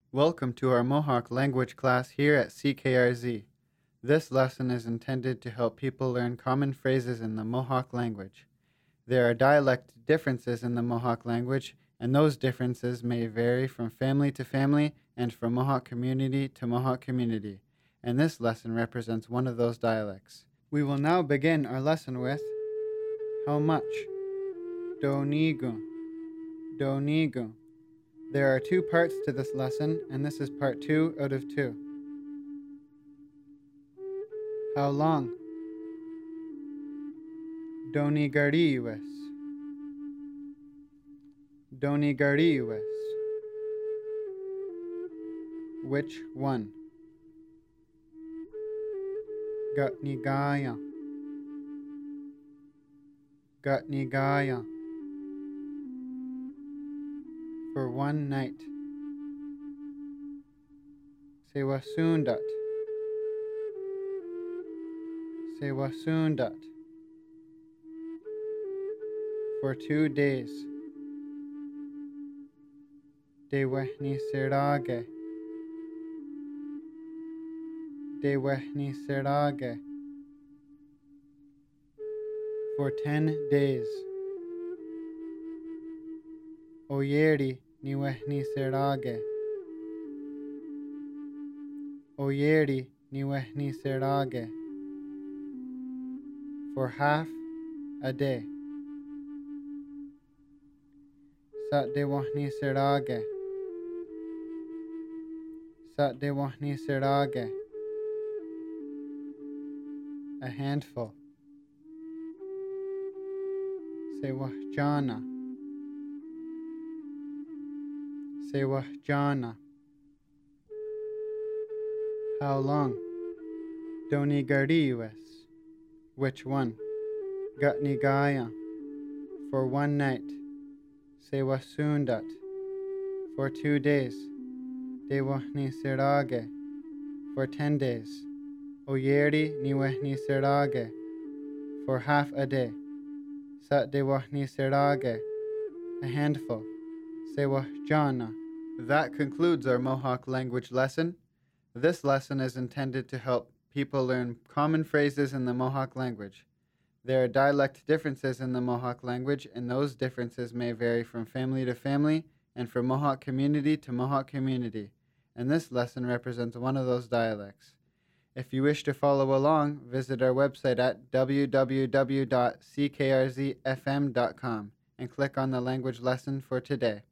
Welcome to our Mohawk language class here at CKRZ. This lesson is intended to help people learn common phrases in the Mohawk language. There are dialect differences in the Mohawk language, and those differences may vary from family to family and from Mohawk community to Mohawk community, and this lesson represents one of those dialects. We will now begin our lesson with how much? Donigu. Donigu. There are two parts to this lesson, and this is part 2 out of 2. How long? Donigariwes. Donigariwes. Which one? Gutnigaya. Gutnigaya. For one night. Sewasundat. Sewasundat. For 2 days. Dewehni serage. Dewehni serage. For 10 days. Oyeri niwehni serage. Oyeri niwehni serage. For half a day. Sat dewahni serage. Sat dewahni serage. A handful. Sewahjana. Sewahjana. How long? Donigariwes. Which one? Gutnigaya. For one night. Sewasundat. For 2 days. Dewahni serage. For 10 days. Oyeri niwehni serage. For half a day. Sat dewahni serage. A handful. Sewahjana. That concludes our Mohawk language lesson. This lesson is intended to help people learn common phrases in the Mohawk language. There are dialect differences in the Mohawk language, and those differences may vary from family to family and from Mohawk community to Mohawk community, and this lesson represents one of those dialects. If you wish to follow along, visit our website at www.ckrzfm.com and click on the language lesson for today.